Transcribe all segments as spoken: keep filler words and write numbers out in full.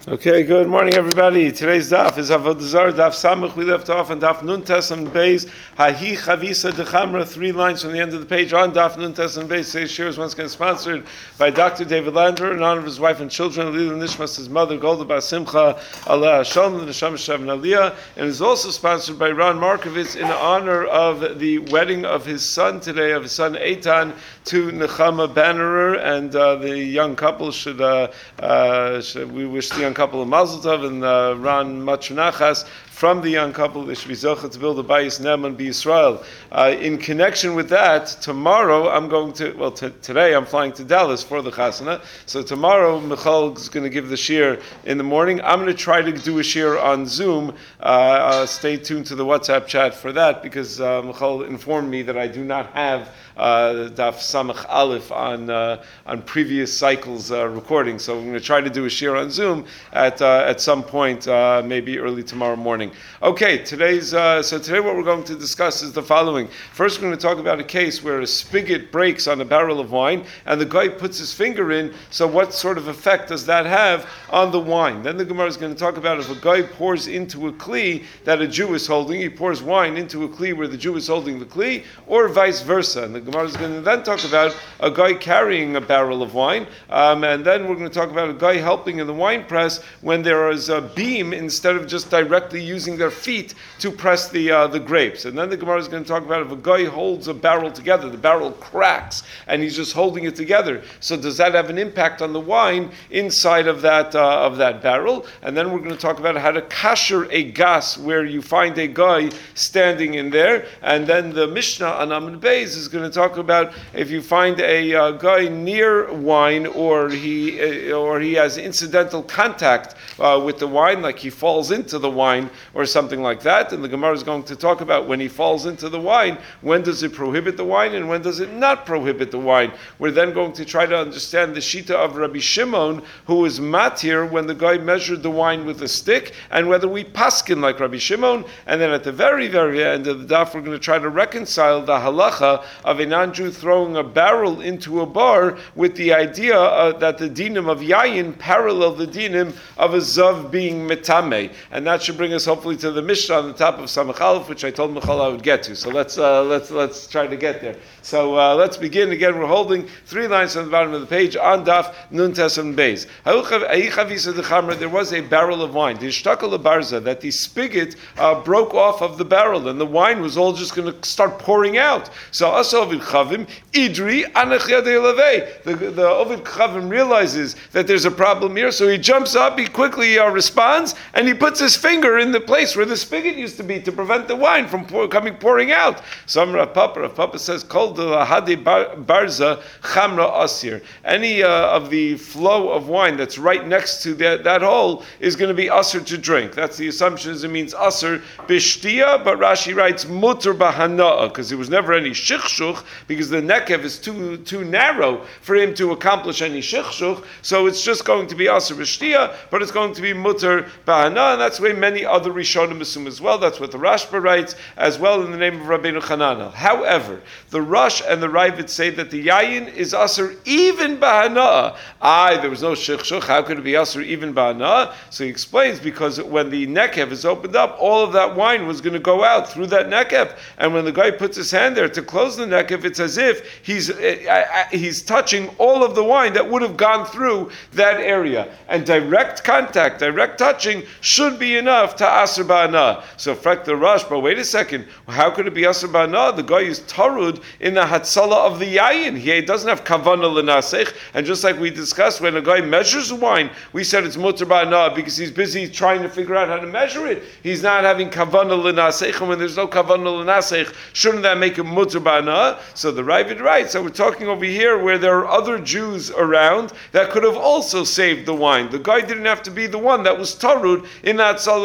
Okay, good morning, everybody. Today's daf is Avodah Zarah, daf Samach. We left off on daf Nun Tes and Beis. Hahi Chavisa Dechamra, three lines from the end of the page on daf Nun Tes and Beis. Today's shir is once again sponsored by Doctor David Lander in honor of his wife and children, Lila Nishmas, his mother, Golda Bas Simcha, Allah Hashem, the Neshama Shav Aliyah, and is also sponsored by Ron Markovitz in honor of the wedding of his son today, of his son Eitan, to Nechama Bannerer, and uh, the young couple should, uh, uh, should, we wish the young couple of Mazel Tov and uh, Ran Machnachas from the young couple. They should be zochah to build a bayis ne'eman b'Yisrael. Uh, in connection with that, tomorrow I'm going to, well, t- today I'm flying to Dallas for the chasana. So tomorrow Michal is going to give the shir in the morning. I'm going to try to do a shir on Zoom. Uh, uh, stay tuned to the WhatsApp chat for that because uh, Michal informed me that I do not have Uh, Daf Samach Aleph on uh, on previous cycles uh, recording, so I'm going to try to do a shir on Zoom at uh, at some point, uh, maybe early tomorrow morning. Okay, today's uh, so today what we're going to discuss is the following. First, we're going to talk about a case where a spigot breaks on a barrel of wine, and the guy puts his finger in. So, what sort of effect does that have on the wine? Then the Gemara is going to talk about if a guy pours into a kli that a Jew is holding, he pours wine into a kli where the Jew is holding the kli, or vice versa. And the Gemara is going to then talk about a guy carrying a barrel of wine, um, and then we're going to talk about a guy helping in the wine press when there is a beam instead of just directly using their feet to press the uh, the grapes. And then the Gemara is going to talk about if a guy holds a barrel together, the barrel cracks, and he's just holding it together. So does that have an impact on the wine inside of that uh, of that barrel? And then we're going to talk about how to kasher a gas where you find a guy standing in there. And then the Mishnah on Amud Beis is going to talk about if you find a uh, guy near wine, or he uh, or he has incidental contact uh, with the wine, like he falls into the wine or something like that. And the Gemara is going to talk about when he falls into the wine, when does it prohibit the wine and when does it not prohibit the wine. We're then going to try to understand the shita of Rabbi Shimon, who is matir when the guy measured the wine with a stick, and whether we paskin like Rabbi Shimon. And then at the very, very end of the daf, we're going to try to reconcile the halacha of a non-Jew throwing a barrel into a bar with the idea uh, that the dinim of yayin parallel the dinim of a zav being metame, and that should bring us hopefully to the Mishnah on the top of Samach Aleph, which I told Michal I would get to. So let's uh, let's let's try to get there. So uh, let's begin again. We're holding three lines on the bottom of the page on Daf Nun Tes and Beis. There was a barrel of wine, that the spigot uh, broke off of the barrel, and the wine was all just going to start pouring out. So Asov Chavim Idri Anach Yadei Levei. The the Ovid Chavim realizes that there's a problem here, so he jumps up, he quickly uh, responds, and he puts his finger in the place where the spigot used to be to prevent the wine from pour, coming pouring out. Some Rav Papa, Rav Papa says, Kol de lahade barza chamra asir. Any uh, of the flow of wine that's right next to that, that hole is going to be asir to drink. That's the assumption, is it means asir bishtia, but Rashi writes mutter bahana'a, because there was never any shichshuch, because the nekev is too too narrow for him to accomplish any shichshuch, so it's just going to be asir bishtia, but it's going to be mutter bahana, and that's the way many other Rishonim assume as well. That's what the Rashba writes, as well in the name of Rabbeinu Chananel. However, the Rush and the Ravid say that the yayin is asr even bahana. Aye, there was no shichshuch. How could it be asr even bahana? So he explains, because when the nekev is opened up, all of that wine was going to go out through that nekev, and when the guy puts his hand there to close the nekev, it's as if he's uh, he's touching all of the wine that would have gone through that area, and direct contact, direct touching should be enough to asr bahana. So frak the Rush, but wait a second, how could it be asr bahana? The guy is tarud in the hatzala of the yayin. He doesn't have kavanah l'nasech, and just like we discussed, when a guy measures wine, we said it's mutter bahana because he's busy trying to figure out how to measure it. He's not having kavanah l'nasech, and when there's no kavanah l'nasech, shouldn't that make him mutter bahana? So the Ravid writes, so we're talking over here where there are other Jews around that could have also saved the wine. The guy didn't have to be the one that was tarud in that hatzala of the yayin.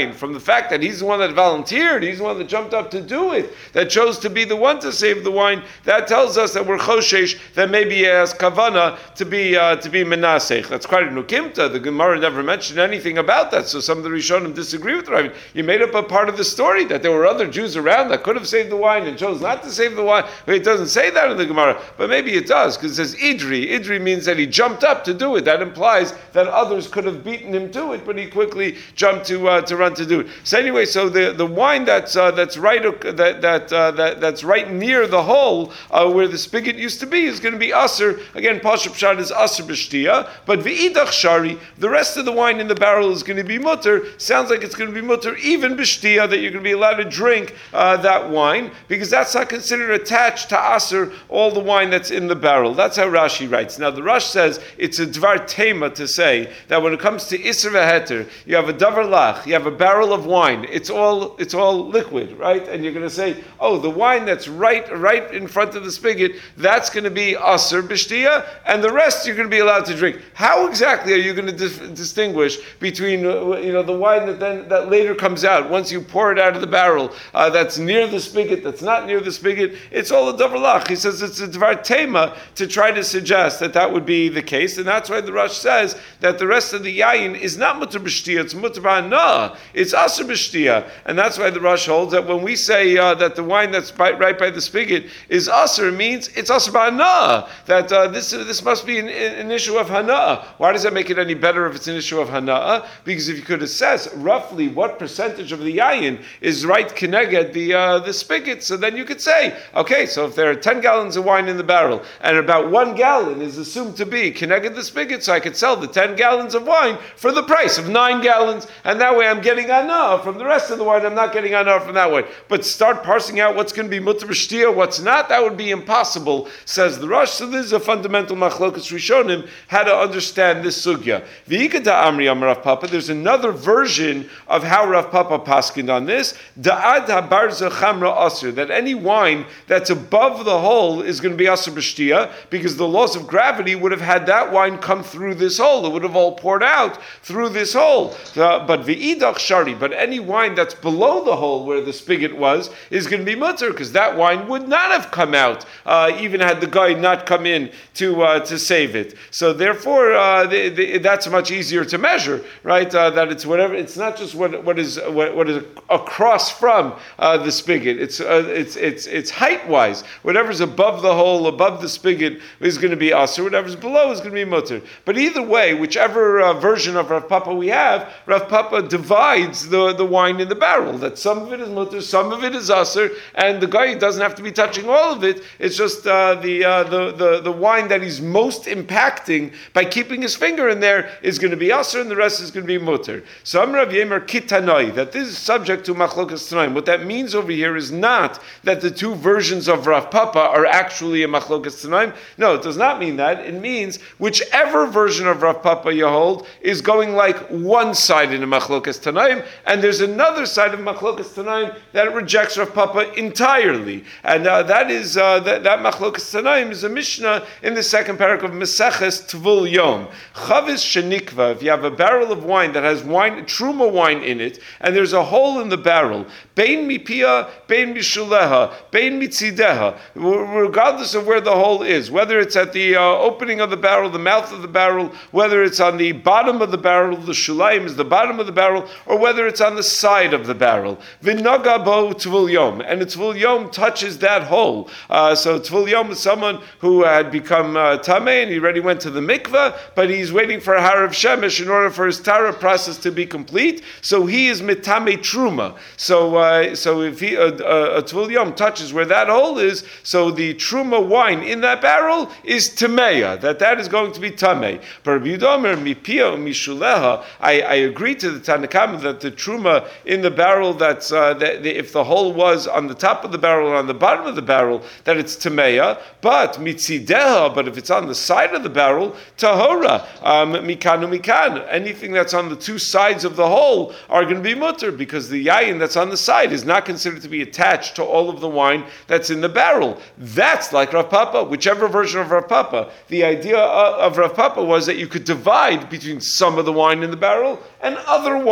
yayin, from the fact that he's the one that volunteered, he's the one that jumped up to do it, that chose to be the one to save the wine, that tells us that we're choshesh, that maybe he has kavana to be uh, to be menasech. That's quite a nukimta. The Gemara never mentioned anything about that, so some of the Rishonim disagree with Rav. You made up a part of the story that there were other Jews around that could have saved the wine and chose not to save the wine. But it doesn't say that in the Gemara, but maybe it does, because it says idri. Idri means that he jumped up to do it. That implies that others could have beaten him to it, but he quickly jumped to uh, to run to do it. So anyway, so the, the wine that's uh, that's right uh, that that, uh, that that's right near the hole uh, where the spigot used to be is going to be aser. Again, pashup pshat is aser b'shtia, but v'idach shari, the rest of the wine in the barrel is going to be mutter. Sounds like it's going to be mutter even b'shtia, that you're going to be allowed to drink uh, that wine, because that's not considered attached to aser, all the wine that's in the barrel. That's how Rashi writes. Now the Rash says it's a dvar tema to say that when it comes to iser v'heter, you have a davar lach, you have a barrel of wine. It's all it's all liquid, right? And you're going to say, oh, the wine that's right right in front of the spigot, that's going to be aser b'shtia, and the rest you're going to be allowed to drink. How exactly are you going to dif- distinguish between uh, you know the wine that then that later comes out once you pour it out of the barrel uh, that's near the spigot, that's not near the spigot? It's all a davar lach. He says it's a dvar tema to try to suggest that that would be the case, and that's why the Rosh says that the rest of the yayin is not mutter b'shtia, it's mutter b'hana, it's aser b'shtia, and that's why the Rosh holds that when we say uh, that the wine that's by, right by the spigot is aser, means it's aser b'hana, that uh, this uh, this must be an, an issue of hana. Why does that make it any better if it's an issue of hana? Because if you could assess roughly what percentage of the yayin is right keneged the uh, the spigot, so then you could say, okay, so if there are ten gallons of wine in the barrel and about one gallon is assumed to be keneged the spigot, so I could sell the ten gallons of wine for the price of nine gallons, and that way I'm getting ana from the rest of the wine. I'm not getting ana from that one. But start parsing out what's going to be mutter b'shtia, what's not, that would be impossible, says the Rosh. So this is a fundamental machlokas rishonim how to understand this sugya. V'ikata amri amar Rav Papa. There's another version of how Rav Papa paskined on this. Da'ad habarza chamra asr, that any wine that's above the hole is going to be asr b'shtia, because the laws of gravity would have had that wine come through this hole. It would have all poured out through this hole. Uh, but v'idach shari, but any wine that's below the hole where the spigot was is going to be mutter, because that wine would not have come out, uh, even had the guy not come in to uh, to save it. So therefore, uh, the, the, that's much easier to measure, right? Uh, that it's whatever. It's not just what what is what, what is across from uh, the spigot. It's uh, it's it's it's height wise. Whatever's above the hole, above the spigot, is going to be aser. Whatever's below is going to be mutter. But either way, whichever uh, version of Rav Papa we have, Rav Papa divides the, the wine in the barrel. That some of it is mutter, some of it is aser, and the guy doesn't have to be touching all of it. It's just uh, the, uh, the the the wine that he's most impacting by keeping his finger in there is going to be aser, and the rest is going to be mutter. So Amar Rav Yemer kitanoi, that this is subject to machlokas tanaim. What that means over here is not that the two versions of Rav Papa are actually a machlokas tanaim. No, it does not mean that. It means whichever version of Rav Papa you hold is going like one side in a machlokas tanaim, and there's another side of machlokas tanaim that rejects Rav Papa entirely, and uh, that is uh, that, that machlokas tanaim is a mishnah in the second parak of Meseches Tvul Yom. Chavis shenikva, if you have a barrel of wine that has wine, truma wine in it, and there's a hole in the barrel, bein mipia, bein mishuleha, bein mitzideha, regardless of where the hole is, whether it's at the uh, opening of the barrel, the mouth of the barrel, whether it's on the bottom of the barrel, the shulaim is the bottom of the barrel, or whether it's on the side of the barrel. V'naga bo tvul yom, and tvul yom touches that hole. Uh, so tvul yom is someone who had become uh, tamei and he already went to the mikveh, but he's waiting for a harav shemesh in order for his tara process to be complete. So he is mitame truma. So uh, so if he, uh, uh, a tvul yom touches where that hole is, so the truma wine in that barrel is tameya. That that is going to be tamei. But Rabbi Yudomer mipia mishuleha, I I agree to the Tanakama that the truma in the barrel that's uh, that the, if the hole was on the top of the barrel or on the bottom of the barrel, that it's tameya. But mitzideha, but if it's on the side of the barrel, tahora, um, mikanu mikan. Anything that's on the two sides of the hole are going to be mutter, because the yayin that's on the side is not considered to be attached to all of the wine that's in the barrel. That's like Rav Papa, whichever version of Rav Papa. The idea of Rav Papa was that you could divide between some of the wine in the barrel and other wine in the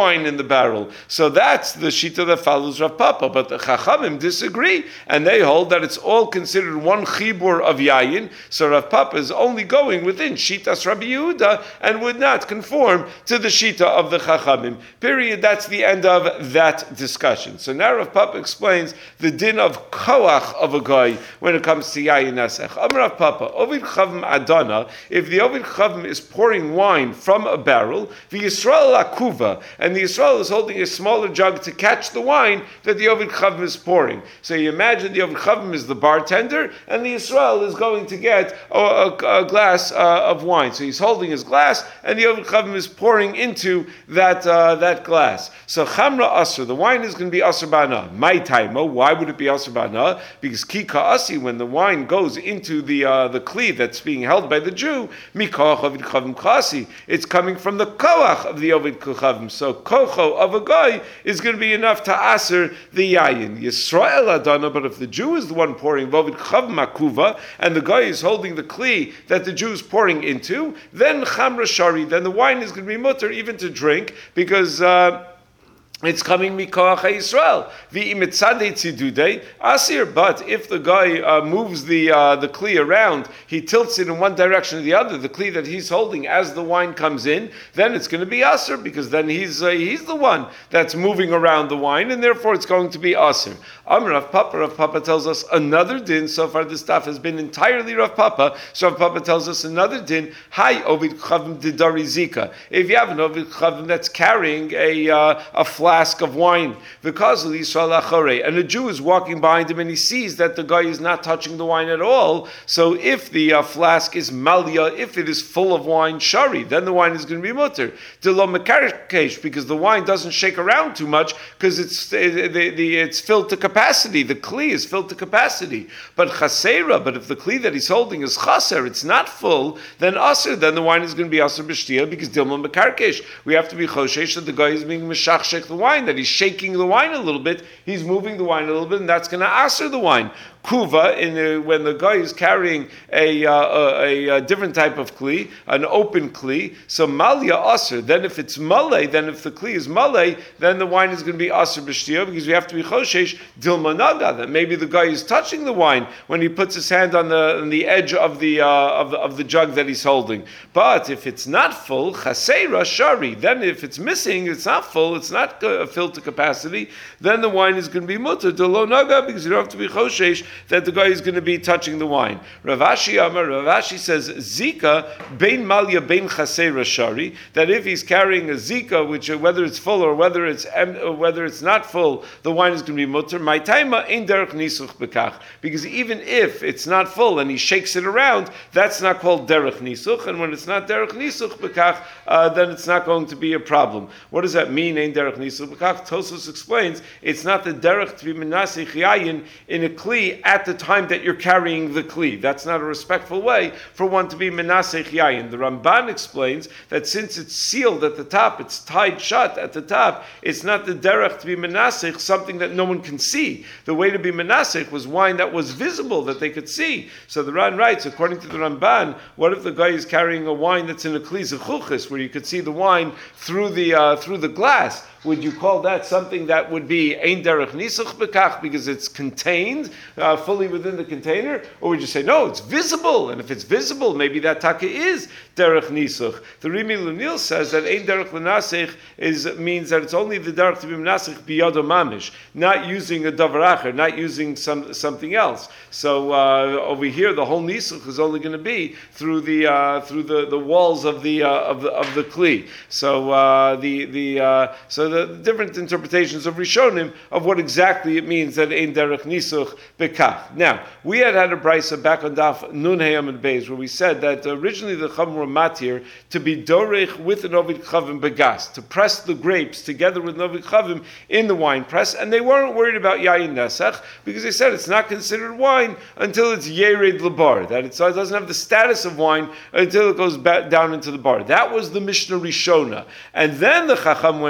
barrel. So that's the shita that follows Rav Papa. But the Chachamim disagree, and they hold that it's all considered one chibur of yayin. So Rav Papa is only going within shitas Rabbi Yehuda and would not conform to the shita of the Chachamim. Period. That's the end of that discussion. So now Rav Papa explains the din of koach of a guy when it comes to yayin nesech. Amar Rav Papa, Ovid Chavim Adana, if the Ovid Chavim is pouring wine from a barrel, the Yisrael akuva, and the Yisrael is holding a smaller jug to catch the wine that the Ovid Chavim is pouring. So you imagine the Ovid Chavim is the bartender, and the Yisrael is going to get a, a, a glass uh, of wine. So he's holding his glass, and the Ovid Chavim is pouring into that uh, that glass. So Chamra Asr, the wine is going to be Asr Bana. My taimo, why would it be Asr Bana? Because Kika Asi, when the wine goes into the uh, the kli that's being held by the Jew, Mikoach Ovid Chavim Kasi, it's coming from the koach of the Ovid Chavim. So kocho of a guy is going to be enough to aser the yayin. Yisrael Adana, but if the Jew is the one pouring Ovid Chavim Akuva, and the guy is holding the kli that the Jew is pouring into, then Chamra Shari, then the wine is going to be mutter even to drink, because uh, it's coming mikoach Yisrael. V'iimitzadei tzidudei asir. But if the guy uh, moves the uh, the kli around, he tilts it in one direction or the other, the kli that he's holding as the wine comes in, then it's going to be asir, because then he's uh, he's the one that's moving around the wine, and therefore it's going to be asir. Amar Rav Papa. Rav Papa tells us another din. So far, this stuff has been entirely Rav Papa. So Rav Papa tells us another din. Hi ovid chavim didari zika. If you have an ovid chavim that's carrying a uh, a flask of wine, because of Yisrael Achare, and a Jew is walking behind him and he sees that the guy is not touching the wine at all. So if the uh, flask is malia, if it is full of wine, shari, then the wine is going to be mutter. Delo mekarkesh, because the wine doesn't shake around too much, because it's the, the, the, it's filled to capacity. The kli is filled to capacity. But chasera, but if the kli that he's holding is chaser, it's not full, then aser, then the wine is going to be aser b'shtia, because dilma mekarkesh. We have to be choshesh that the guy is being meshachshech the wine, that he's shaking the wine a little bit, he's moving the wine a little bit, and that's going to aser the wine. Kuva, in the, when the guy is carrying a, uh, a, a, a different type of kli, an open kli, so malia aser. Then if it's malay, then if the kli is malay, then the wine is going to be aser b'shtia, because we have to be choshesh dilma naga, that maybe the guy is touching the wine when he puts his hand on the on the edge of the, uh, of the of the jug that he's holding. But if it's not full, chaseira shari, then if it's missing, it's not full, it's not uh, filled to capacity, then the wine is going to be mutter delo naga, because you don't have to be choshesh that the guy is going to be touching the wine. Rav Ashi Amar, Rav Ashi says, Zika, bein malya, bein chaseira shari, that if he's carrying a Zika, which uh, whether it's full or whether it's em- or whether it's not full, the wine is going to be mutter. My taima ein derech nisuch bekach, because even if it's not full and he shakes it around, that's not called derech nisuch, and when it's not derech nisuch bekach, uh, then it's not going to be a problem. What does that mean, ein derech nisuch bekach? Tosfos explains, it's not the derech to be menasech yayin in a kli at the time that you're carrying the kli. That's not a respectful way for one to be menasech yayin. The Ramban explains that since it's sealed at the top, it's tied shut at the top, it's not the derech to be menasech, something that no one can see. The way to be menasech was wine that was visible, that they could see. So the Ran writes, according to the Ramban, what if the guy is carrying a wine that's in a kli zechuchis, where you could see the wine through the uh, through the glass? Would you call that something that would be ein derech nisuch bekach because it's contained uh, fully within the container? Or would you say, no, it's visible, and if it's visible, maybe that taka is derech nisuch? The Rimi Lunil says that ein derech l'nasich is means that it's only the derech to be menasich biyado mamish, not using a davar acher, not using some something else. So uh, over here, the whole nisuch is only going to be through the uh, through the, the walls of the uh, of the of the kli. So uh, the the uh, so the The different interpretations of Rishonim of what exactly it means that ein derech nisuch bekach. Now, we had had a brisa back on Daf Nun Hayam and Beis where we said that originally the Chachamim were matir to be dorech with an ovid chavim begas, to press the grapes together with an ovid chavim in the wine press, and they weren't worried about yayin nesach because they said it's not considered wine until it's yered lebar, that it doesn't have the status of wine until it goes back down into the bar. That was the Mishnah Rishona, and then the Chacham went back and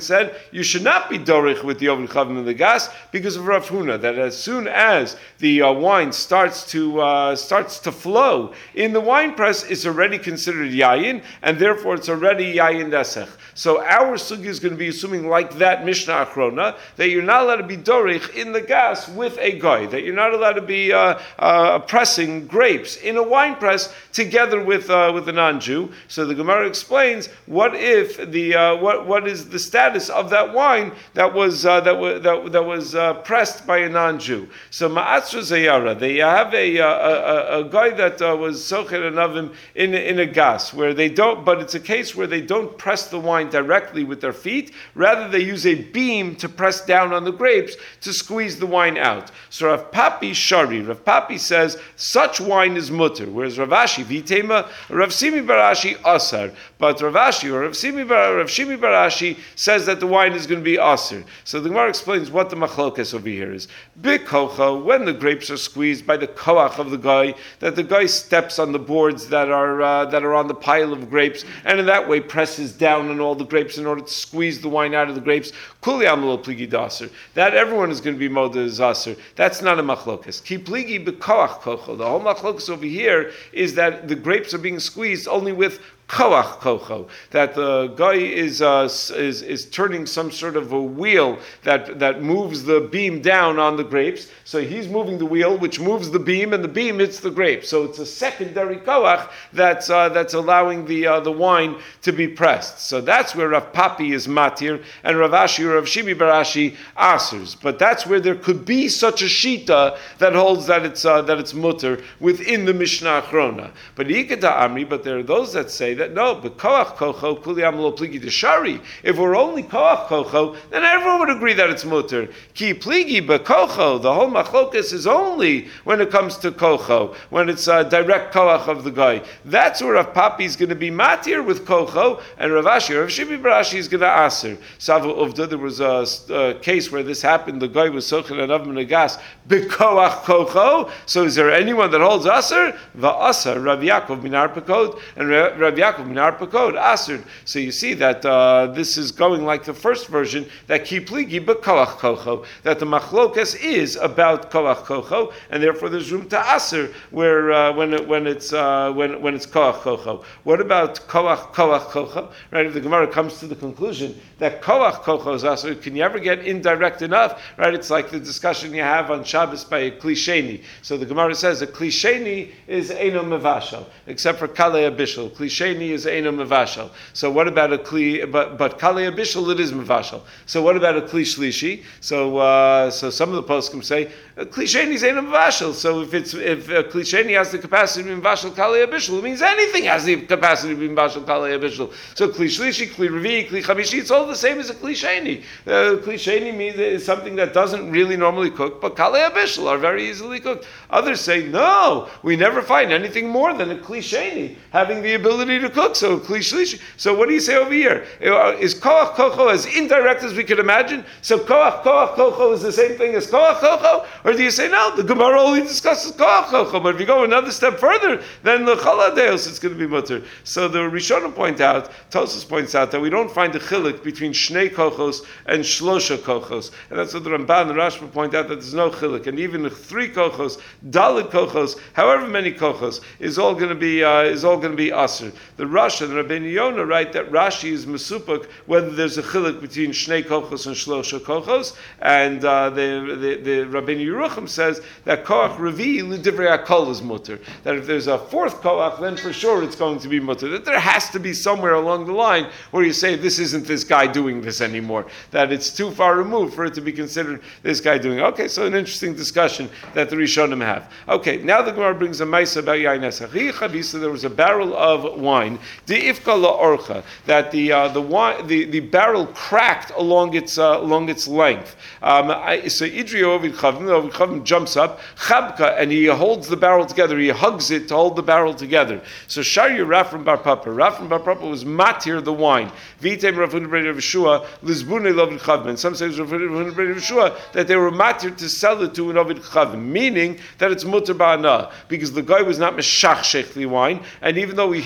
said you should not be dorich with the Ovid Chavim in the gas because of Rav Huna, that as soon as the uh, wine starts to uh, starts to flow in the wine press, it's already considered yayin, and therefore it's already yayin desech. So our sugi is going to be assuming like that Mishnah Achrona, that you're not allowed to be dorich in the gas with a guy, that you're not allowed to be uh, uh, pressing grapes in a wine press together with uh, with a non-Jew. So the Gemara explains, what if the uh, what what is the status of that wine that was uh, that was that, that was uh, pressed by a non-Jew? So ma'atzra zayara, they have a a, a, a guy that uh, was socher anavim in in a gas where they don't, but it's a case where they don't press the wine directly with their feet, rather they use a beam to press down on the grapes to squeeze the wine out. So Rav Papi Shari, Rav Papi says such wine is mutter, whereas Rav Ashi Vitema, Rav Simi Barashi asar. But Rav Ashi or Rav Simi Bar, Rav Shimi Barashi says that the wine is going to be asar. So the Gemara explains what the machlokes over here is. Bikocha, when the grapes are squeezed by the koach of the guy, that the guy steps on the boards that are uh, that are on the pile of grapes, and in that way presses down on all the grapes in order to squeeze the wine out of the grapes. Kuli amalo pligi daser. That everyone is going to be moda zaser. That's not a machlokes. Ki pligi bekoach kocho. The whole machlokes over here is that the grapes are being squeezed only with koach kocho, that the guy is uh, is is turning some sort of a wheel that that moves the beam down on the grapes. So he's moving the wheel, which moves the beam, and the beam hits the grapes. So it's a secondary koach that's uh, that's allowing the uh, the wine to be pressed. So that's where Rav Papi is matir and Rav Ashi or Rav Shimi Barashi asers. But that's where there could be such a shita that holds that it's uh, that it's mutter within the Mishnah Achrona. But Ikata Amri, but there are those that say that no, but koach kocho kuliyam lo pligi deshari. If we're only koach kocho, then everyone would agree that it's mutter. Ki pligi bekocho. The whole machlokas is only when it comes to kocho, when it's a direct koach of the guy. That's where Rav Papi is going to be matir with kocho, and Rav Ashi or Rav Shimi Barashi is going to aser. Savu Uvda, there was a, a case where this happened. The guy was sochen and of menagas bekoach kocho. So is there anyone that holds aser? Va'aser Rav Yaakov minar pekod, and Rav Yaakov minar pekod aser. So you see that uh, this is going like the first version, that ki pligi bekoach kocho, that the machlokas is about koach kocho, and therefore there's room to aser where uh, when it, when it's uh, when when it's koach kocho. What about koach koach kocho? Right? If the Gemara comes to the conclusion that koach kocho is aser, can you ever get indirect enough? Right? It's like the discussion you have on Shabbos by a klisheni. So the Gemara says a klisheni is eino mevashal, except for kalei abishal. Klisheni is eino mevashal. So what about a kli? But but kalei abishal it is mevashal. So what about a kli shlishi? So uh, so some of the poskim say klisheni is eino mevashal. So if it's if a klisheni has the capacity to be mevashal kalei abishal, it means anything has the capacity to be mevashal kalei abishal. So kli shlishi, kli revi, kli chamishi, it's all the same as a klisheni. Uh, klisheni means it's something that doesn't really normally cook, but kalei abishal are very easily cooked. Others say no, we never find anything more than a klisheni having the ability to cook. So klishlishi. So what do you say over here? Is koach kocho as indirect as we could imagine? So koach koach kocho is the same thing as koach kocho, or do you say no? The Gemara only discusses koach kocho, but if you go another step further, then the chaladeos it's going to be mutter. So the Rishonim point out, Tosfos points out that we don't find a chilik between shnei kochos and shlosha kochos, and that's what the Ramban and the Rashba point out, that there's no chilik, and even the three kochos, dalit kochos, however many kochos, is all going to be uh, is all going to be aser. The Rosh and Rabbeinu Yonah write that Rashi is mesupuk whether there's a chilik between shnei kochos and shlosha kochos, and uh, the the, the Rabbeinu Yerucham says that koach revi l'divrei hakol is mutter. That if there's a fourth koach, then for sure it's going to be mutter. That there has to be somewhere along the line where you say this isn't this guy doing this anymore. That it's too far removed for it to be considered this guy doing it. Okay, so an interesting discussion that the Rishonim have. Okay, now the Gemara brings a ma'isa about yain esach. So there was a barrel of wine, de'ifka la'orcha, that the uh, the wine the, the barrel cracked along its uh, along its length. Um, I, so Idri Ovid Chavim, Ovid Chavim jumps up, chabka, and he holds the barrel together. He hugs it to hold the barrel together. So Shari Rafram Bar Papa, Rafram Bar Papa was matir the wine. Vitem Rav Huna ben Yeshua lizbune Ovid Chavim. And some say Rav Huna ben Yeshua that they were matir to sell it to an Ovid Chavim, meaning that it's mutter ba'ana, because the guy was not meshach shechli wine, and even though he held the two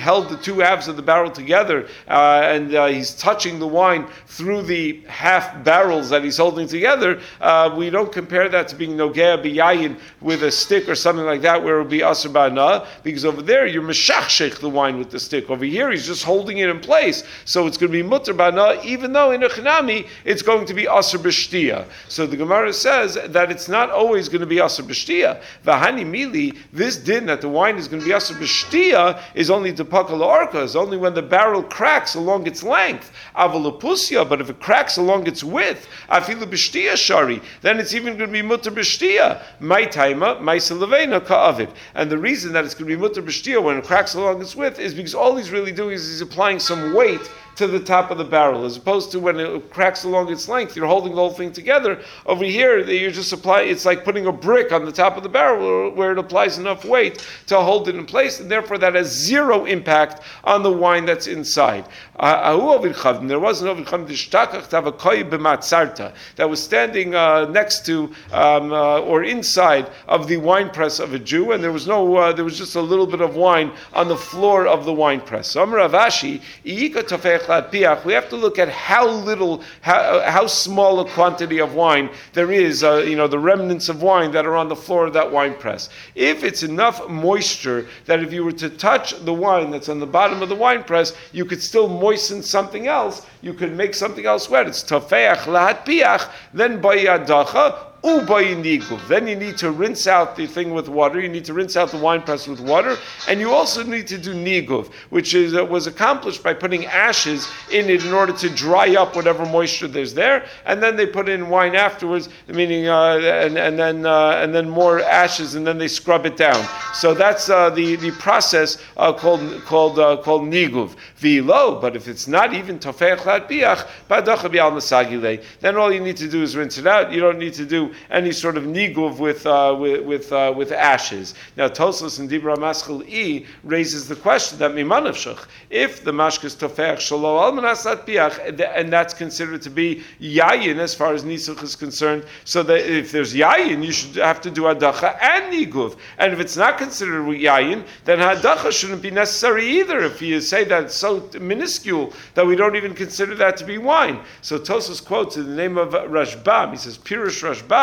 two halves of the barrel together, uh, and uh, he's touching the wine through the half barrels that he's holding together, uh, we don't compare that to being nogea biyayin with a stick or something like that, where it would be asr ba'ana, because over there you're meshachshech the wine with the stick. Over here he's just holding it in place, so it's going to be mutter ba'ana, even though in a chinami it's going to be asr b'shtia. So the Gemara says that it's not always going to be asr b'shtia. V'hani mili, this din that the wine is going to be asr b'shtia is only to pakal arka, is only when the barrel cracks along its length. Avalapusya, but if it cracks along its width, afilu b'shtia shari, then it's even going to be mutter b'shtia. My taima, my selavena ka'avid. And the reason that it's going to be mutter b'shtia when it cracks along its width is because all he's really doing is he's applying some weight to the top of the barrel, as opposed to when it cracks along its length, you're holding the whole thing together. Over here, you're just applying, it's like putting a brick on the top of the barrel where it applies enough weight to hold it in place, and therefore that has zero impact on the wine that's inside. Uh, there was an ovid chavim that was standing uh, next to um, uh, or inside of the wine press of a Jew, and there was no, uh, there was just a little bit of wine on the floor of the wine press. So Amar Avashi, we have to look at how little, how, how small a quantity of wine there is, uh, you know, the remnants of wine that are on the floor of that wine press. If it's enough moisture that if you were to touch the wine that's on the bottom of the wine press, you could still moisten something else, you could make something else wet. It's tafeach lahat piach, then bayadacha, then you need to rinse out the thing with water. You need to rinse out the wine press with water, and you also need to do niguv, which is uh, was accomplished by putting ashes in it in order to dry up whatever moisture there's there, and then they put in wine afterwards, meaning uh, and and then uh, and then more ashes, and then they scrub it down. So that's uh, the the process uh, called called uh, called niguv. V'lo, but if it's not even tofeach lat biach, badacha bi'al masagile, then all you need to do is rinse it out. You don't need to do any sort of niguv with uh, with with, uh, with ashes. Now Tosfos and Dibra Maschil E raises the question that mimanavshach, if the mashkas tofech shalo al manas lat piach, and that's considered to be yayin as far as nisuch is concerned, so that if there's yayin, you should have to do hadacha and niguv. And if it's not considered yayin, then hadacha shouldn't be necessary either. If you say that it's so minuscule that we don't even consider that to be wine. So Tosfos quotes in the name of Rashbam. He says Pirush Rashbam,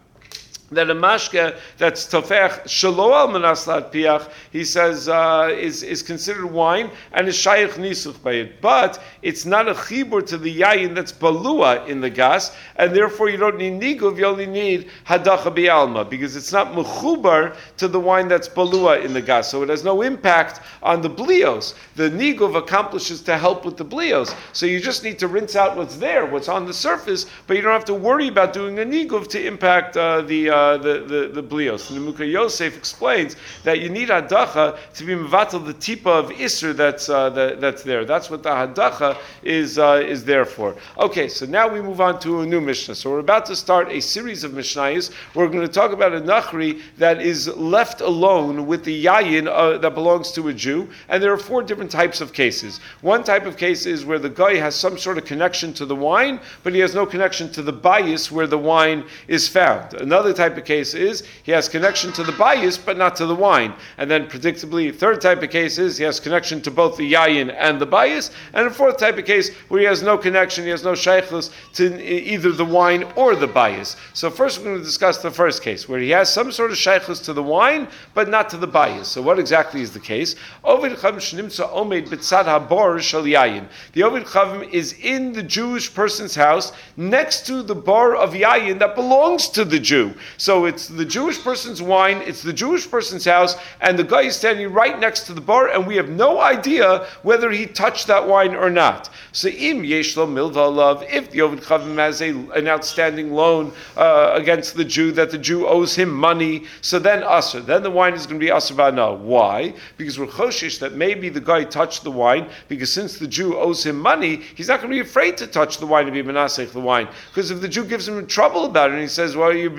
that a mashke that's tofech shelo al manas lat piach, he says uh, is is considered wine and is shayich nisuch by it, but it's not a chibur to the yayin that's balua in the gas, and therefore you don't need niguv, you only need hadacha bialma, because it's not mechubar to the wine that's balua in the gas, so it has no impact on the blios. The niguv accomplishes to help with the blios, so you just need to rinse out what's there, what's on the surface, but you don't have to worry about doing a niguv to impact uh, the uh, Uh, the, the, the blios. And the Mukha Yosef explains that you need hadacha to be mevatel the tipa of isser that's uh, that, that's there. That's what the hadacha is uh, is there for. Okay, so now we move on to a new Mishnah. So we're about to start a series of Mishnayos. We're going to talk about a nachri that is left alone with the yayin uh, that belongs to a Jew, and there are four different types of cases. One type of case is where the guy has some sort of connection to the wine, but he has no connection to the bayis where the wine is found. Another type of case is he has connection to the bayis but not to the wine, and then predictably third type of case is he has connection to both the yayin and the bayis, and a fourth type of case where he has no connection, he has no shaykhus to either the wine or the bayis. So first we're going to discuss the first case where he has some sort of shaykhus to the wine but not to the bayis. So what exactly is the case? Ovid chavim shnimtza omed b'tzad habor shel yayin. The ovid chavim is in the Jewish person's house next to the bar of yayin that belongs to the Jew. So it's the Jewish person's wine, it's the Jewish person's house, and the guy is standing right next to the bar, and we have no idea whether he touched that wine or not. So im yeshlo milva alav, if the Ovid Chavim has a, an outstanding loan uh, against the Jew, that the Jew owes him money, so then aser, then the wine is going to be aser v'ana. Why? Because we're choshish that maybe the guy touched the wine, because since the Jew owes him money, he's not going to be afraid to touch the wine and be menasech the wine. Because if the Jew gives him trouble about it, and he says, well, you've been menasech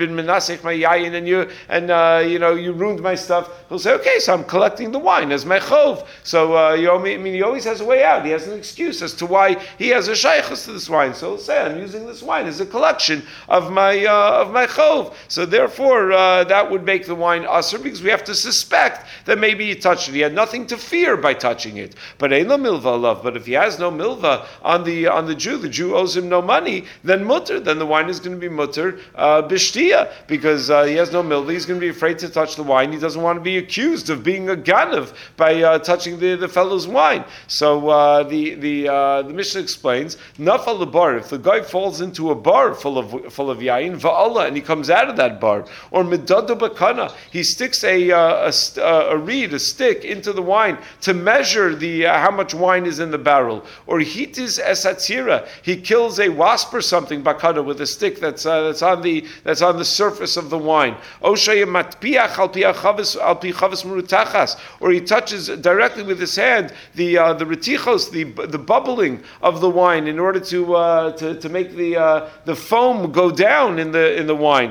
menasech my yayin, and you and uh, you know you ruined my stuff. He'll say, okay, so I'm collecting the wine as my chov. So uh, you know, I mean, he always has a way out. He has an excuse as to why he has a shaychus to this wine. So he'll say, I'm using this wine as a collection of my uh, of my chov. So therefore, uh, that would make the wine usher, because we have to suspect that maybe he touched it. He had nothing to fear by touching it. But ain't no milva love. But if he has no milva on the on the Jew, the Jew owes him no money, then mutter, then the wine is going to be mutter uh, bishtia, because uh, he has no milva. He's going to be afraid to touch the wine. He doesn't want to be accused of being a ganav by uh, touching the, the fellow's wine. So uh, the the uh, the Mishnah explains, nafal the bar, if the guy falls into a bar full of full of yayin va'ala, and he comes out of that bar, or midada bakana, he sticks a uh, a, a reed, a stick into the wine to measure the uh, how much wine is in the barrel, or hitis esatzira, he kills a wasp or something bakana with a stick that's uh, that's on the that's on the surface of the wine, oshaya matpiach al pi chavis al pi chavis murutachas, or he touches directly with his hand the uh, the retichos, the the bubbling of the wine, in order to uh, to to make the uh, the foam go down in the in the wine.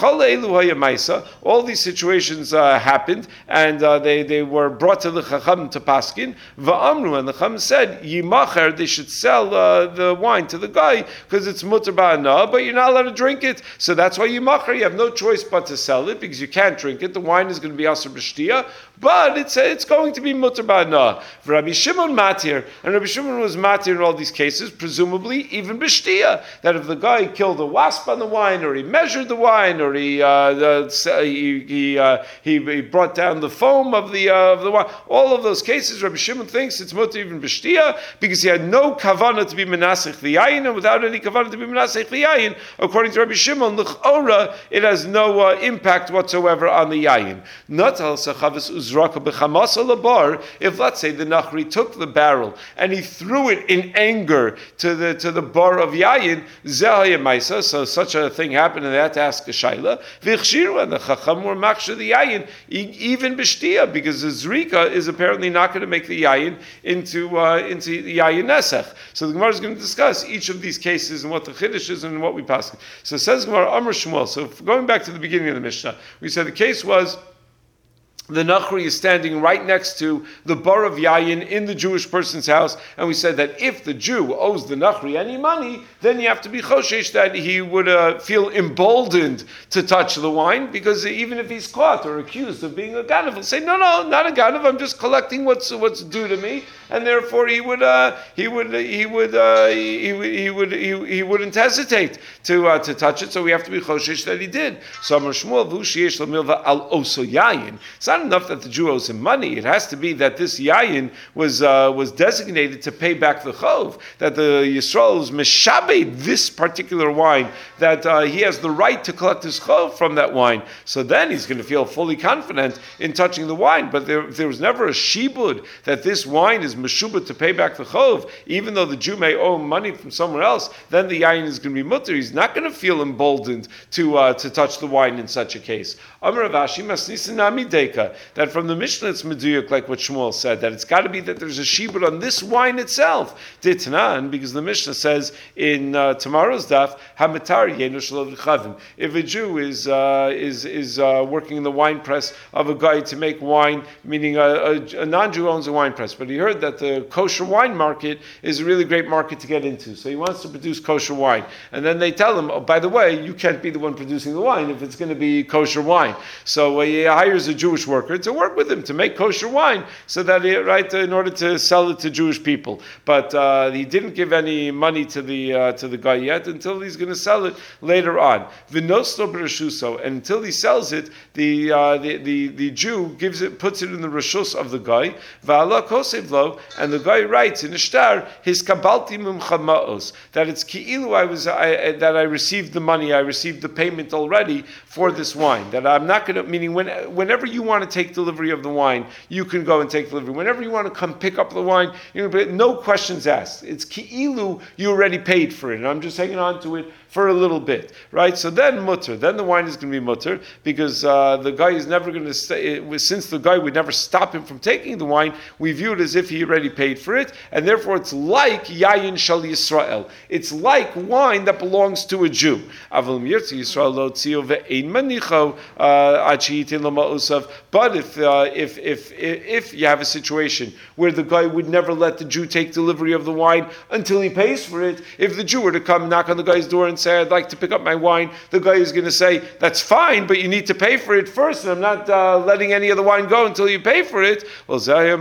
All these situations uh, happened, and uh, they they were brought to the chacham to paskin. Va'amru, and the chacham said, yimacher, they should sell uh, the wine to the guy because it's mutar ba'ana, but you're not allowed to drink it. So that's why yimacher, you have no choice but to sell it, because you can't drink it. The wine is going to be asur b'shtia, but it's it's going to be mutar ba'ana. Rabbi Shimon matir, and Rabbi Shimon was matir in all these cases, presumably even b'shtia, that if the guy killed a wasp on the wine, or he measured the wine, or he uh, the, he he, uh, he he brought down the foam of the uh, of the wine, all of those cases, Rabbi Shimon thinks it's mutar even b'shtia, because he had no kavanah to be menasech the yayin, and without any kavanah to be menasech the yayin, according to Rabbi Shimon, l'chora, it has no uh, impact whatsoever on the yayin. Not al sachavis uzraka b'chamas labar. If, let's say, the nachri took the barrel and he threw it in anger to the to the bar of yayin, zeh maisa. So such a thing happened, and they had to ask a shaila. V'chshiru, and the chacham were maksha the yayin even b'shtia, because the zrika is apparently not going to make the yayin into uh, into the yayin nesach. So the Gemara is going to discuss each of these cases and what the chiddush is and what we pass. So it says Gemara Amar Shmuel. So if, going back to the beginning of the Mishnah, we said the case was the Nachri is standing right next to the bar of Yayin in the Jewish person's house, and we said that if the Jew owes the Nachri any money, then you have to be choshesh that he would uh, feel emboldened to touch the wine, because even if he's caught or accused of being a ganav, he'll say, no, no, not a ganav, I'm just collecting what's what's due to me, and therefore he would uh, he would he would uh, he, would he would he, he wouldn't hesitate to uh, to touch it. So we have to be choshesh that he did. So Amar Shmuel v'ushiesh l'milva al oso yayin. It's not enough that the Jew owes him money. It has to be that this yayin was uh, was designated to pay back the chov, that the Yisrael is meshabed this particular wine, that uh, he has the right to collect his chov from that wine. So then he's going to feel fully confident in touching the wine. But there, there was never a shibud that this wine is meshubah to pay back the chov, even though the Jew may owe money from somewhere else. Then the yayin is going to be mutter. He's not going to feel emboldened to uh, to touch the wine in such a case. Amar Ravashi masnisin nami deka, that from the Mishnah it's meduyuk, like what Shmuel said, that it's got to be that there's a shibud on this wine itself. Ditnan, because the Mishnah says in uh, tomorrow's daf, hamitar yenu shelo v'chavim. If a Jew is uh, is is uh, working in the wine press of a guy to make wine, meaning a, a, a non-Jew owns a wine press, but he heard that the kosher wine market is a really great market to get into, so he wants to produce kosher wine, and then they tell him, oh, by the way, you can't be the one producing the wine if it's going to be kosher wine. So uh, he hires a Jewish worker to work with him to make kosher wine, so that he, right, in order to sell it to Jewish people. But uh, he didn't give any money to the uh, to the guy yet until he's going to sell it later on. V'noslo b'reshuso, and until he sells it, the uh, the, the the Jew gives it, puts it in the reshus of the guy. V'ala kosev lo, and the guy writes in a shtar his kabalti mumcha ma'os, that it's ki'ilu I was I, that I received the money, I received the payment already for this wine. That I'm not going to, meaning when whenever you want to take delivery of the wine, you can go and take delivery. Whenever you want to come pick up the wine, you know, no questions asked. It's ki'ilu, you already paid for it, and I'm just hanging on to it for a little bit, right? So then mutter, then the wine is going to be mutter, because uh, the guy is never going to stay, since the guy would never stop him from taking the wine, we view it as if he already paid for it, and therefore it's like Yayin Shal Yisrael. It's like wine that belongs to a Jew. Aval Mirtzi Yisrael Lo Tzio Ve'ein Manicho Ad Sheyitin Lo Ma'usav. But if, uh, if, if, if, if you have a situation where the guy would never let the Jew take delivery of the wine until he pays for it, if the Jew were to come knock on the guy's door and say, I'd like to pick up my wine, the guy is going to say, that's fine, but you need to pay for it first, and I'm not uh, letting any of the wine go until you pay for it. Well, such a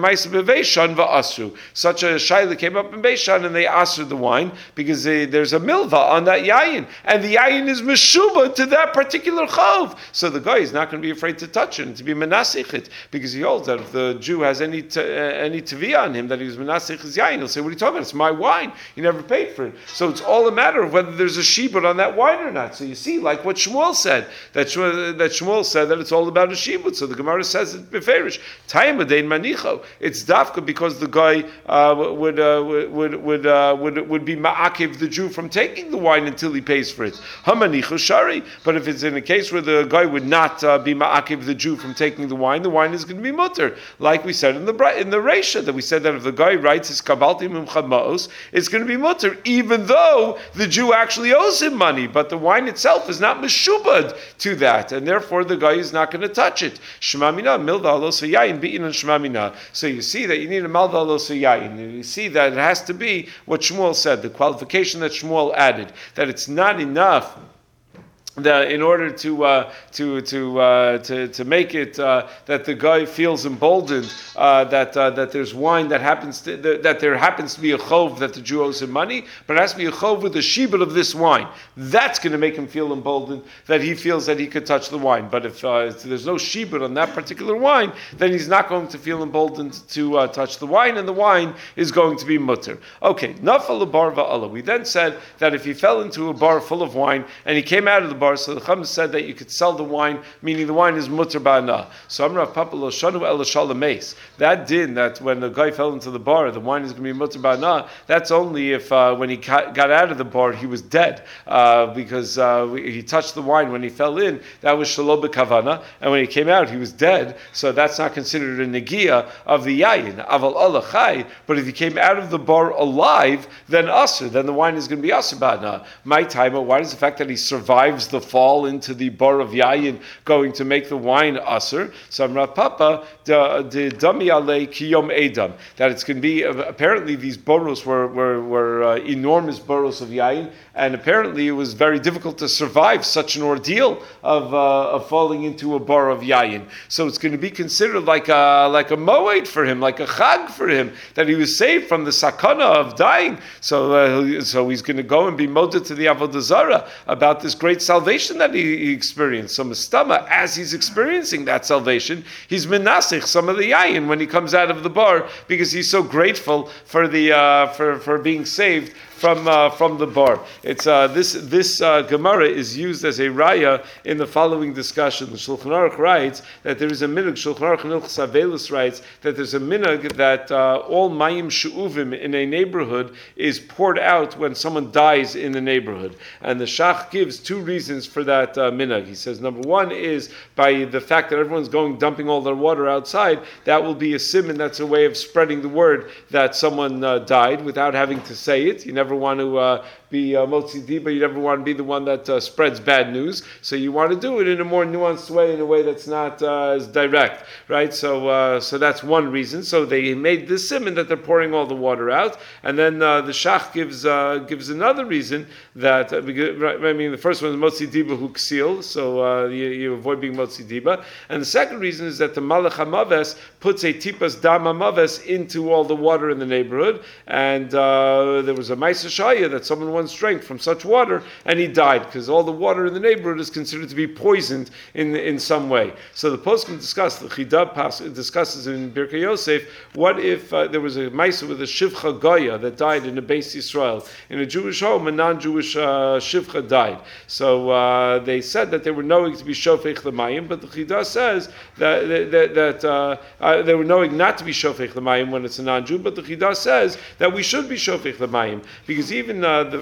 shaila came up in Beishan, and they asr the wine, because they, there's a milva on that yayin, and the yayin is meshuba to that particular chav. So the guy is not going to be afraid to touch it and to be menasich it, because he holds that if the Jew has any t- uh, any teviyah on him that he was menasich his yayin, he'll say, what are you talking about? It's my wine. You never paid for it. So it's all a matter of whether there's a shibud on that wine or not. So you see, like what Shmuel said, that Shmuel, that Shmuel said that it's all about a shibud. So the Gemara says it beferish. Time dein manicho. It's dafka because the guy uh, would, uh, would would uh, would would be ma'akiv the Jew from taking the wine until he pays for it. Hamanicho shari. But if it's in a case where the guy would not uh, be ma'akiv the Jew from taking the wine, the wine is going to be mutter. Like we said in the in the Reisha, that we said that if the guy writes his kabalti mimchad ma'os, it's going to be mutter, even though the Jew actually owes him money, but the wine itself is not meshubad to that, and therefore the guy is not going to touch it. Shmamina milva alos yayin be'in and shmamina. So you see that you need a milva alos yayin. You see that it has to be what Shmuel said, the qualification that Shmuel added, that it's not enough. The, in order to uh, to to, uh, to to make it uh, that the guy feels emboldened uh, that uh, that there's wine that happens to, that, that there happens to be a chov that the Jew owes him money, but it has to be a chov with the shibud of this wine. That's going to make him feel emboldened that he feels that he could touch the wine. But if, uh, if there's no shibud on that particular wine, then he's not going to feel emboldened to uh, touch the wine, and the wine is going to be mutter. Okay, nafal bar va'ala. We then said that if he fell into a bar full of wine and he came out of the bar, so the Chum said that you could sell the wine, meaning the wine is mutter ba'ana. So Amrav Papa lo shanu el shalom meis. That din that when the guy fell into the bar, the wine is going to be mutter ba'ana. That's only if uh, when he got out of the bar he was dead, uh, because uh, he touched the wine when he fell in. That was shalom b'kavana, and when he came out he was dead. So that's not considered a negia of the yayin. Aval Allah chai. But if he came out of the bar alive, then asr. Then the wine is going to be asr ba'ana. My time. Why does the fact that he survives the fall into the bar of yayin going to make the wine aser? So Amrav Papa the dami alei kiyom edam, that it's going to be apparently these boros were were, were uh, enormous boros of yayin, and apparently it was very difficult to survive such an ordeal of uh, of falling into a bar of yayin. So it's going to be considered like a like a moed for him, like a chag for him, that he was saved from the sakana of dying. So uh, so he's going to go and be moded to the avodah zarah about this great salvation that he, he experienced. So Mustama, as he's experiencing that salvation, he's menasich some of the yayin when he comes out of the bar, because he's so grateful for the uh, for for being saved from uh, from the bar. It's uh, this this uh, Gemara is used as a raya in the following discussion. The Shulchan Aruch writes that there is a minhag. Shulchan Aruch and Ilchos Avelus writes that there's a minhag that uh, all mayim she'uvim in a neighborhood is poured out when someone dies in the neighborhood, and the Shach gives two reasons for that uh, minhag. He says number one is by the fact that everyone's going dumping all their water outside. That will be a simon. That's a way of spreading the word that someone uh, died without having to say it. You never want to uh, be uh, motzi diba. You never want to be the one that uh, spreads bad news. So you want to do it in a more nuanced way, in a way that's not uh, as direct, right? So, uh, so that's one reason. So they made this simon that they're pouring all the water out, and then uh, the Shach gives uh, gives another reason that uh, because, right, I mean the first one is motzi diba hu ksil, so uh, you, you avoid being motzi diba, and the second reason is that the malach hamaves puts a tipas dam hamaves into all the water in the neighborhood, and uh, there was a ma'aser shaya that someone once drank from such water and he died because all the water in the neighborhood is considered to be poisoned in in some way. So the poskim discuss, the Chida discusses in Birkei Yosef, what if uh, there was a ma'aser with a shivcha goya that died in a Beis Yisrael in a Jewish home, a non-Jewish uh, shivcha died. So uh, they said that they were knowing to be shofech l'mayim, but the Chida says that that, that uh, uh, they were knowing not to be shofech l'mayim when it's a non-Jew, but the Chida says that we should be shofech l'mayim, because even uh, the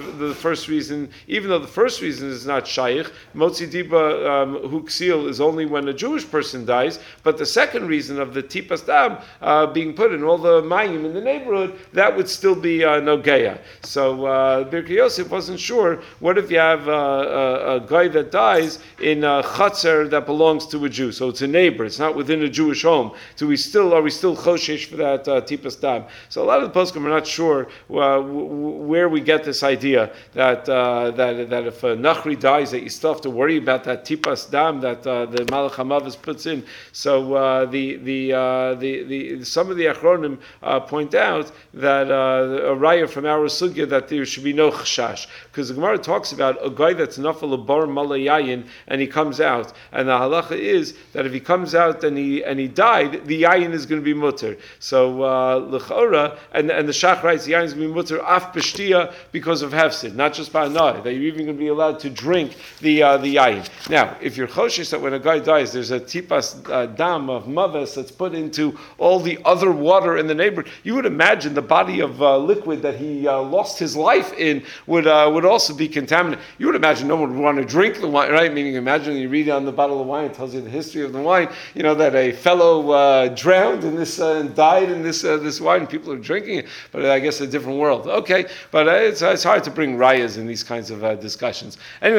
the first reason, even though the first reason is not shaykh, motzi diba um, huksil is only when a Jewish person dies, but the second reason of the tipas dam uh, being put in all the mayim in the neighborhood, that would still be uh, nogeya. So uh, Birkei Yosef wasn't sure, what if you have uh, a, a guy that dies in a chutzner that belongs to a Jew, so it's a neighbor, it's not within a Jewish home, do we still, are we still choshesh for that uh, tipas dam? So a lot of the poskim are not sure uh, w- w- where we get this idea that uh, that that if a nachri dies, that you still have to worry about that tipas dam that uh, the Malach HaMavis puts in. So uh, the the, uh, the the some of the achronim uh, point out that uh, a raya from our sugya that there should be no chashash, because the Gemara talks about a guy that's nafal a bar malayayin and he comes out, and the halacha is that if he comes out and he and he died, the yayin is going to be mutter. So uh, l'chora, and and the shach writes the yayin is going to be mutter af b'shtia because of hefsid, not just by anai, that you're even going to be allowed to drink the uh, the yayin. Now, if you're choshesh that when a guy dies, there's a tipas uh, dam of maves that's put into all the other water in the neighborhood, you would imagine the body of uh, liquid that he uh, lost his life in would uh, would also be contaminated. You would imagine no one would want to drink the wine, right? Meaning, imagine you read on the bottle of wine, it tells you the history of the wine, you know, that a fellow uh, drowned in this uh, and died in this uh, this wine, people are drinking it, but I guess a different world. Okay, but uh, it's, uh, it's hard to bring rayas in these kinds of uh, discussions. Anyway,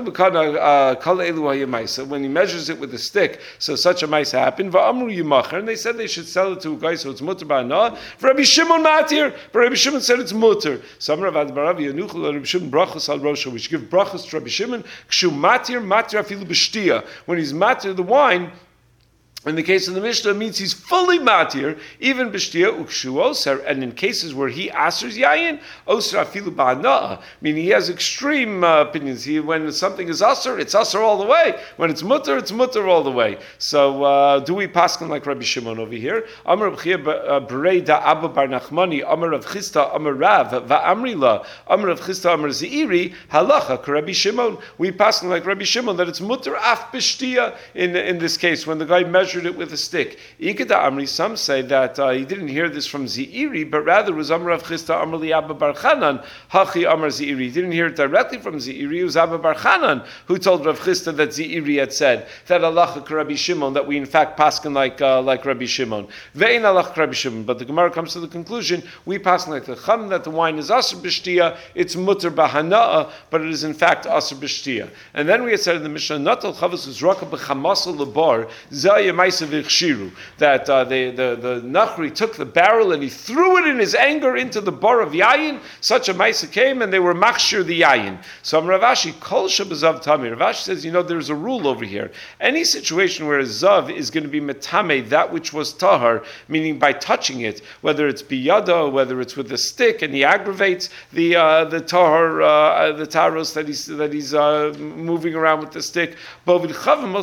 when he measures it with a stick, so such a mice happened, and they said they should sell it to a guy, so it's mutter ba'ana. For Rabbi Shimon matir, but Rabbi Shimon said it's mutter. Some Rav Adbarav Yanuchel Rabbi Shimon brachos al rosho, which give brachos to Rabbi Shimon. Kshu matir matir afilu b'shtia. When he's matir the wine, in the case of the Mishnah, it means he's fully matir, even b'shtia ukshu oser, and in cases where he asers yayin, oser afilu ba'ana'a, meaning he has extreme uh, opinions. He, when something is aser, it's aser all the way. When it's mutter, it's mutter all the way. So uh, do we paskin like Rabbi Shimon over here? Amar Rav Chia Berei da Abba bar Nachmani, Amar Rav Chisda, Amar Rav, va'amri la, Amar Rav Chisda, Amar Zeiri, halacha k'Rabbi Shimon. We paskin like Rabbi Shimon that it's mutter af b'shtia in in this case when the guy measured it with a stick. Ikeda Amri, some say that uh, he didn't hear this from Zeiri, but rather it was Amar Rav Chisda Amar li Abba bar Chanan, Hachi Amar Zeiri. He didn't hear it directly from Zeiri, it was Abba bar Chanan who told Rav Chisda that Zeiri had said that halacha Rabbi Shimon, that we in fact paskin like uh, like Rabbi Shimon. Ve'in halacha Rabbi Shimon, but the Gemara comes to the conclusion, we paskin like the Chum that the wine is asur b'shtia, it's mutter b'hana'a, but it is in fact asur b'shtia. And then we had said in the Mishnah, Natal Chavos is raka b'chamasel lebar, zayah ma'isa that uh, the, the, the Nachri took the barrel and he threw it in his anger into the bar of Yayin. Such a Maisa came and they were machshir the Yayin. So Rav Ashi, Kol Shabazav Tami. Rav Ashi says, you know, there's a rule over here. Any situation where a Zav is going to be metame, that which was Tahar, meaning by touching it, whether it's biyada, whether it's with a stick, and he aggravates the uh, the Tahar, uh, the Taros that he's, that he's uh, moving around with the stick. When an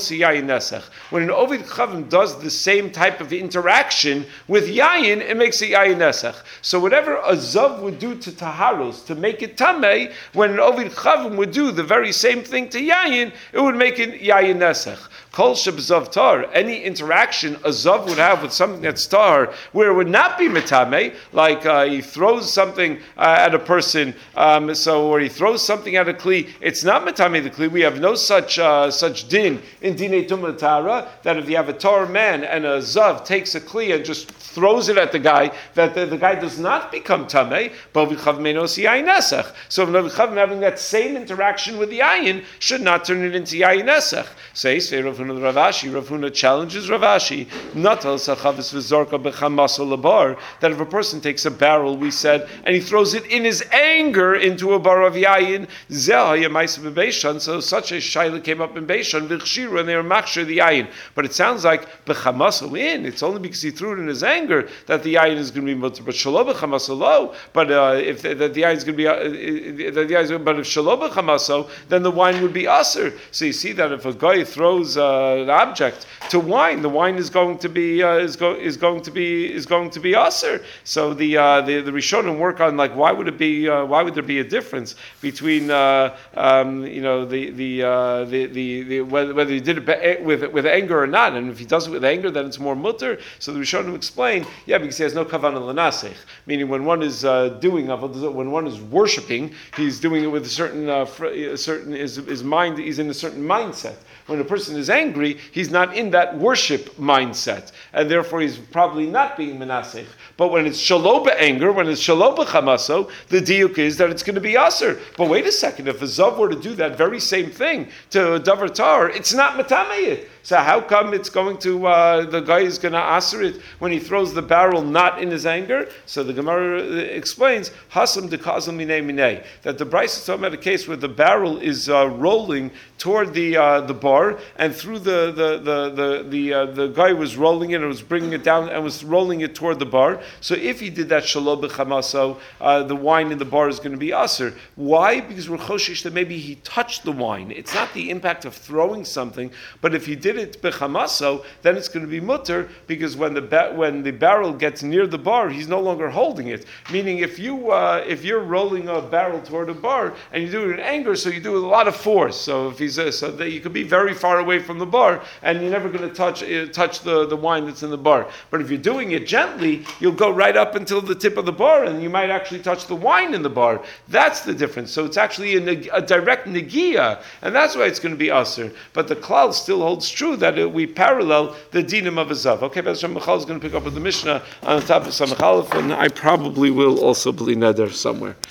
Ovid Chavim does the same type of interaction with yayin, it makes it yayin nesach. So whatever a zav would do to taharos to make it tamei, when an ovid chavim would do the very same thing to yayin, it would make it yayin nesach. Kol shebzav tar, any interaction a zav would have with something that's tar, where it would not be metame, like uh, he throws something uh, at a person, um, so or he throws something at a kli, it's not metame the kli. We have no such uh, such din in dinei tumah tara that if you have a tar man and a zav takes a kli and just throws it at the guy, that the, the guy does not become tamei, but v'chav menos yayin nesach. So if v'chav having that same interaction with the yayin should not turn it into yayin nesach. Says Rav Huna Rav Ashi. Rav Huna challenges Rav Ashi. Natal sachavis v'zorka b'chamasol labar. That if a person takes a barrel, we said, and he throws it in his anger into a bar of yayin, zeh hayamaisa b'beishan. So such a shaila came up in Beishan v'chshiru, and they were machshir the yayin. But it sounds like b'chamasol in. It's only because he threw it in his anger that the yayin is going to be mutter, but shalom b'chamasolo. But uh, if the, the, the yayin is going to be, uh, the, the yayin, but if shalom b'chamaso, then the wine would be aser. So you see that if a guy throws uh, an object to wine, the wine is going to be uh, is, go, is going to be is going to be aser. So the uh, the the Rishonim work on like why would it be uh, why would there be a difference between uh, um, you know the the, uh, the the the whether whether you did it with with anger or not, and if he does it with anger, then it's more mutter. So the Rishonim explain, yeah, because he has no kavanah l'nasech, meaning when one is uh, doing when one is worshiping, he's doing it with a certain uh, a certain his, his mind. He's in a certain mindset. When a person is angry, he's not in that worship mindset, and therefore he's probably not being menasech. But when it's shaloba anger, when it's shaloba chamaso, the diuk is that it's going to be aser. But wait a second, if a zav were to do that very same thing to a davar tar, it's not matameyit. So how come it's going to, uh, the guy is going to aser it when he throws the barrel not in his anger? So the Gemara explains, Hasam de kazal minei minei, that the Bryce is talking about a case where the barrel is uh, rolling toward the uh, the bar, and through the the the the the, uh, the guy was rolling it and was bringing it down and was rolling it toward the bar. So if he did that shalom b'chamaso, uh, the wine in the bar is going to be aser. Why? Because we're choshish that maybe he touched the wine. It's not the impact of throwing something, but if he did it b'chamaso, then it's going to be mutter, because when the ba- when the barrel gets near the bar, he's no longer holding it. Meaning, if you uh, if you're rolling a barrel toward a bar and you do it in anger, so you do it with a lot of force. So if he's uh, so that you could be very far away from the bar, and you're never going to touch uh, touch the, the wine that's in the bar. But if you're doing it gently, you'll go right up until the tip of the bar, and you might actually touch the wine in the bar. That's the difference. So it's actually a, neg- a direct negia, and that's why it's going to be aser. But the klal still holds true that it, we parallel the dinim of a zav. Okay, Pastor Michal is going to pick up with the Mishnah on the top of Samach Aleph, and I probably will also bli neder somewhere.